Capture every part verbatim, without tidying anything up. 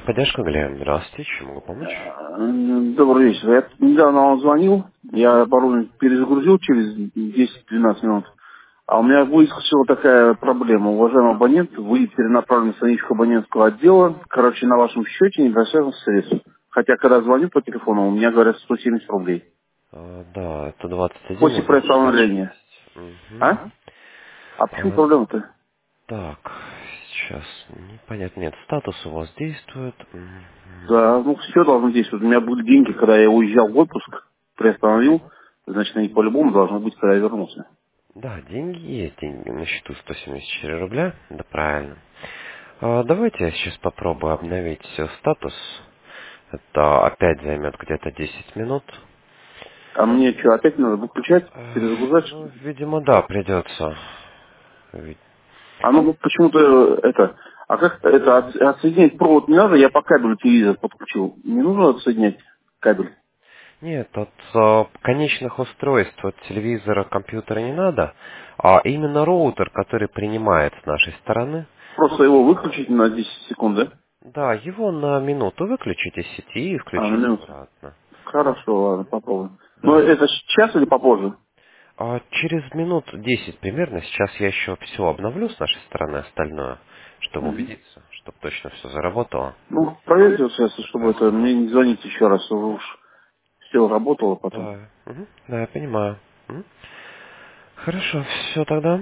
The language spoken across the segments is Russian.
Техподдержка, Глеб. Здравствуйте, чем могу помочь? М, Добрый вечер. Я недавно вам звонил, я оборудование перезагрузил через десять-двенадцать минут. А у меня выскочила такая проблема. Уважаемый абонент, вы перенаправлены в страничку абонентского отдела. Короче, на вашем счете недостаточно средств. Хотя, когда звоню по телефону, у меня говорят сто семьдесят рублей. А, да, это двадцать один После узел шестьдесят приостановления. шесть. Мгм. А? А почему А, проблема-то? так, сейчас непонятно. Нет, статус у вас действует. Мгм. Да, ну все должно действовать. У меня были деньги, когда я уезжал в отпуск, приостановил. Значит, они по-любому должны быть, когда я вернулся. Да, деньги есть, деньги на счету сто семьдесят четыре рубля. Да, правильно. А, давайте я сейчас попробую обновить э, статус. Это опять займет где-то десять минут. А мне что, опять надо выключать, Э, перезагружать, что Ну, ли? видимо, да, придется. Ведь- А ну вот почему-то э, это... А как это от- отсоединять провод не надо? Я по кабелю телевизор подключил. Не нужно отсоединять кабель. Нет, от э, конечных устройств, от телевизора, компьютера не надо, а именно роутер, который принимает с нашей стороны. Просто его выключить на десять секунд, да? Да, его на минуту выключить из сети и А, на включить минуту. обратно. Хорошо, ладно, попробуем. Но Да. это сейчас или попозже? А через минут десять примерно, сейчас я еще все обновлю с нашей стороны, остальное, чтобы Мгм. убедиться, чтобы точно все заработало. Ну, проверьте вот сейчас, чтобы это Хорошо. мне не звонить еще раз, чтобы уж все работало потом. Да, мгм, да, я понимаю. Мгм. Хорошо, все тогда.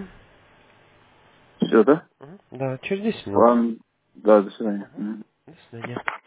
Все, да? Мгм. Да, через десять минут. Ладно. Да, до свидания. Мгм. Мгм. До свидания.